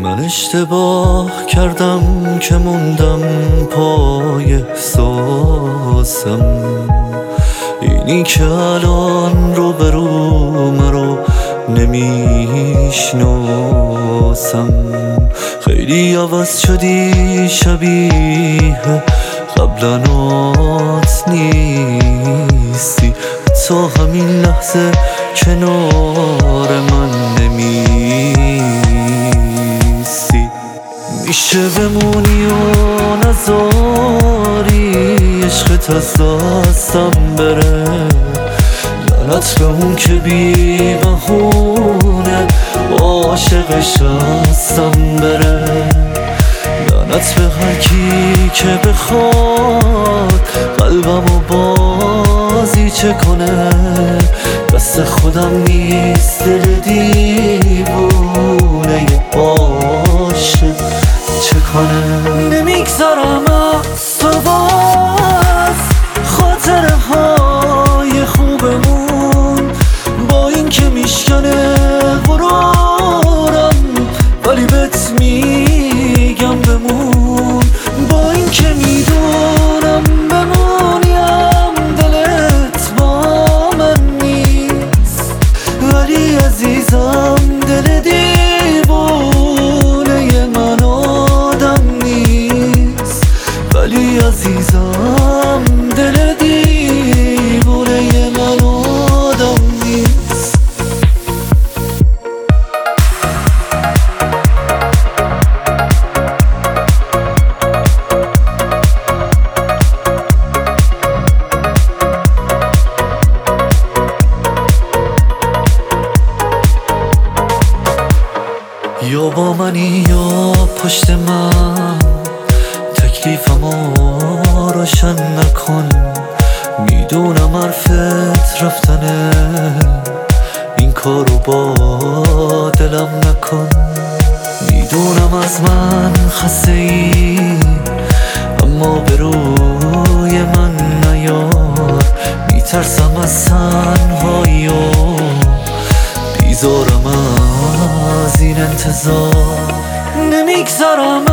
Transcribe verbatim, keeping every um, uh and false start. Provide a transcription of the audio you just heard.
من اشتباه کردم که موندم پای احساسم، اینی که الان رو برو مرو نمیشناسم. خیلی عوض شدی شبیه قبلنات نیستی، تا همین لحظه کنار من نمیستی. میشه بمونی و نذاری عشقت از دستم بره، لعنت به اون که بی بهونه عاشقش هستم بره، لعنت به هر کی که بخواد قلبمو بازی چه کنه. دست خودم نیست دل دیوونه عاشق چه کنه. نمیگذارم از تو باز خاطره های خوبمون، با این که میشکنه غرورم ولی بهت میگم بمون. با این که میدونم بمونیم دلت با من نیست، ولی عزیزم دل دیوونه من آدم نیست، ولی عزیزم دل دیوونه من آدم نیست. یا با منی یا پشت من، تکلیفمو روشن نکن. میدونم حرفت رفتنه، این کارو با دلم نکن. میدونم از من خسته ای، اما به روی من نیار. میترسم از تنهایی و بیزارم از این انتظار. نمیگذارم